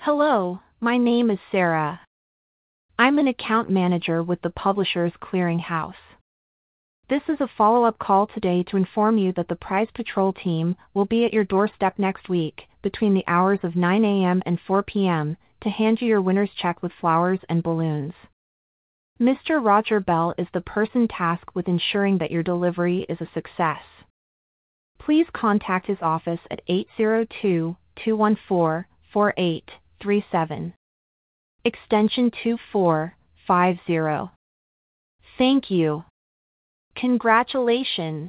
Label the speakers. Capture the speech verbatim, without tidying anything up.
Speaker 1: Hello, my name is Sarah. I'm an account manager with the Publishers Clearing House. This is a follow-up call today to inform you that the Prize Patrol team will be at your doorstep next week between the hours of nine a m and four p m to hand you your winner's check with flowers and balloons. Mister Roger Bell is the person tasked with ensuring that your delivery is a success. Please contact his office at eight zero two, two one four, four eight three seven. Extension two four five zero. Thank you. Congratulations.